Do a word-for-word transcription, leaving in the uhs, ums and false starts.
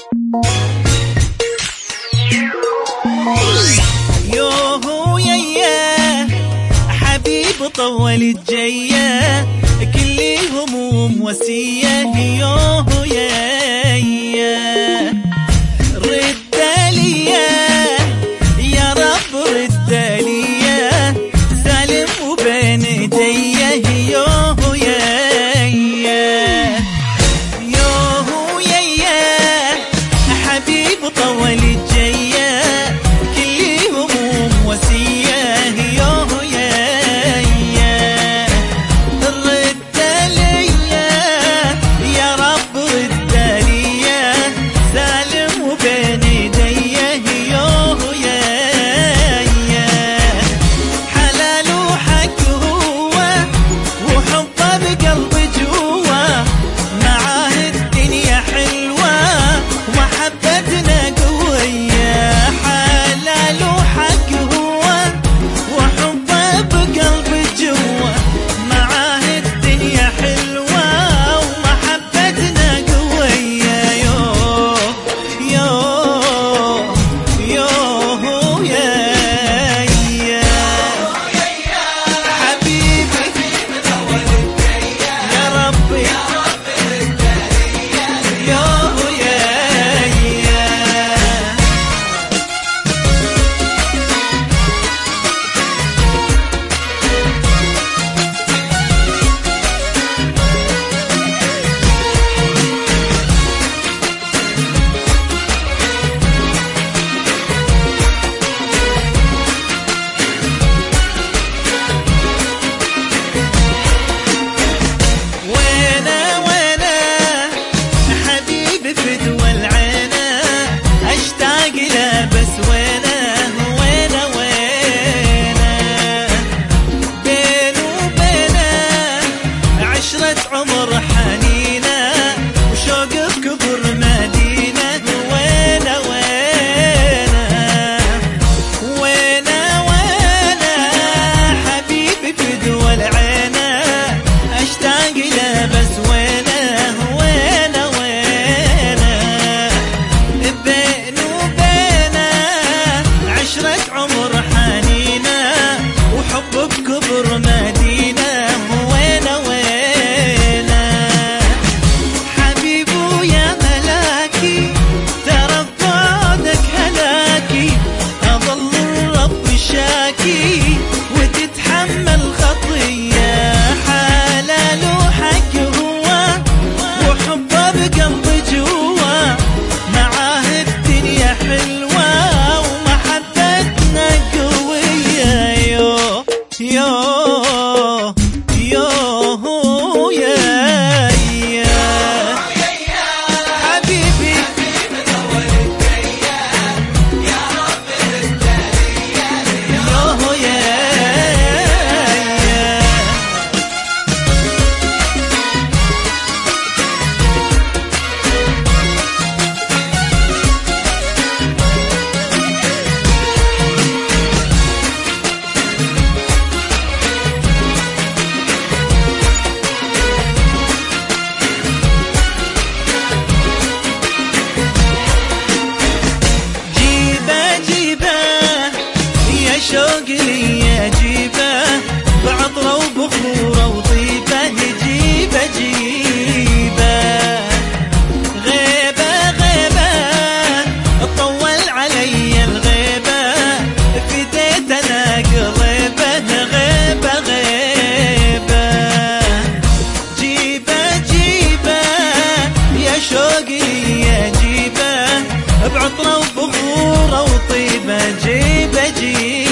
يوهو يا حبيب طول الجية كل هموم وسية. يوهو يا رد ليا يا رب رد ليا سالم وبين ايديه. يوهو يا يوهو يا حبيب طول الجية كل هموم وسية. يوهو يا رد ليا يا رب رد ليا سالم وبين ايديه. يوهو يا حلال وحق هو وحبه بقلبي جوا معاه الدنيا حلوة ومحبتنا قوية. حلال وحق هو وحبه بقلبي جوا معاه الدنيا حلوة ومحبتنا قوية. يوه يوه يوه يا حبيبي يا ربي يوه يا وينا وينا حبيبي فدوى العينا اشتاق له بس وينا وينا وينا بينه وبينه عشرة عمر حنينة وشوق بكبر مدينة. وينا وينا وينا وينا حبيبي فدوى العينا اشتاق له بس وينه وينه وينه بينه وبينه عشرة عمر حنينة وحب بكبر مدينة. وينه وينه حبيبو يا ملاكي ترى بعدك هلاكي اظل الرب شاكي وتتحمل خطية. حلال وحق هو وحبه بقلبي جوا معاه الدنيا حلوة ومحبتنا قوية. يو يو يو يا حبيبي يوهو يا جيبه جيبه يا شوق لي جيبه بعطره وبخوره وطيبه. جيبه جيبه غيبه غيبه طول علي الغيبه فديت انا قلبه. غيبه غيبه جيبه جيبه يا شوق لي جيبه بعطره وبخوره وطيبه. جيبه جيبه